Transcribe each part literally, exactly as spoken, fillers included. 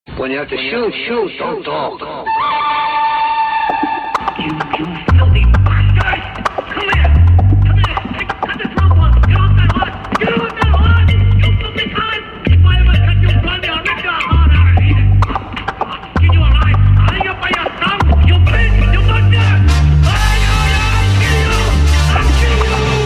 When you have to shoot, shoot, don't talk. You, you filthy bastard! Come here! Come here! Hey, cut this rope off! Get off that horse! Get off that horse! You filthy cunt! If I ever cut you bloody, I'll rip your heart out and eat it! I'll skin you alive! I'll hang you by your thumb! You bitch! You bugger! I'll kill you! I'll kill you!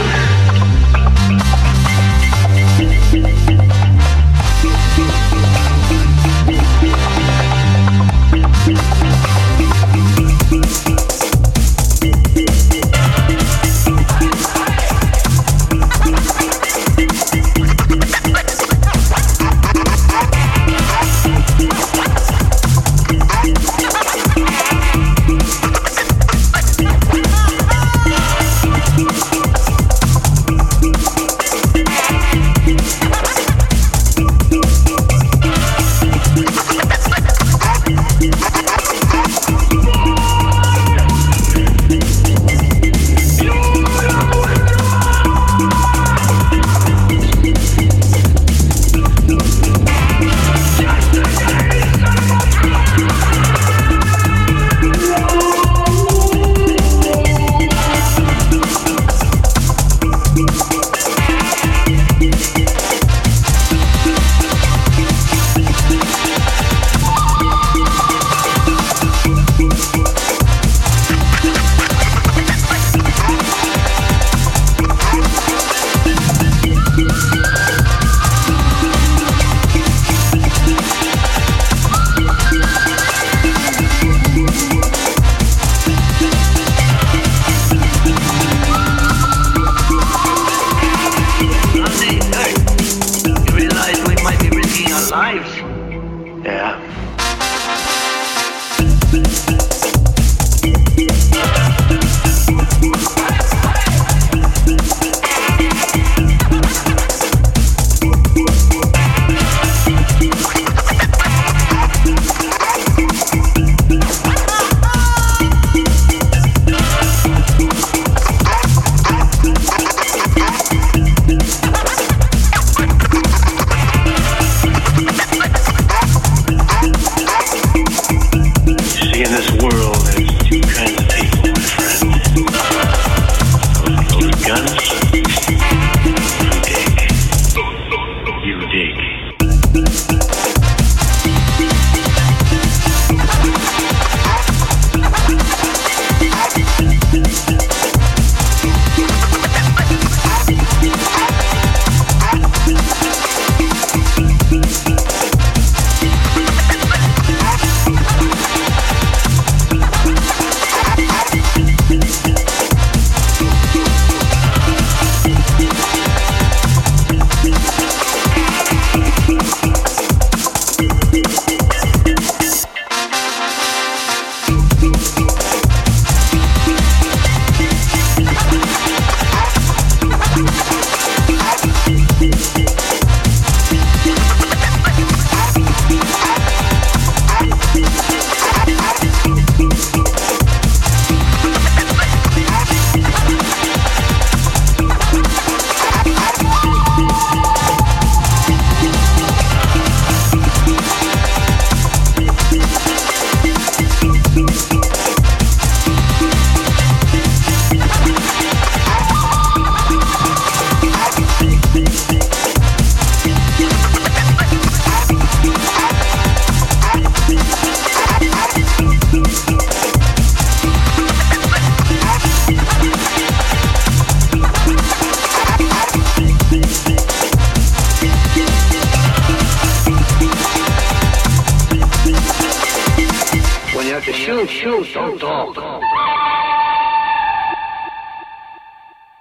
Shoot, shoot, don't talk.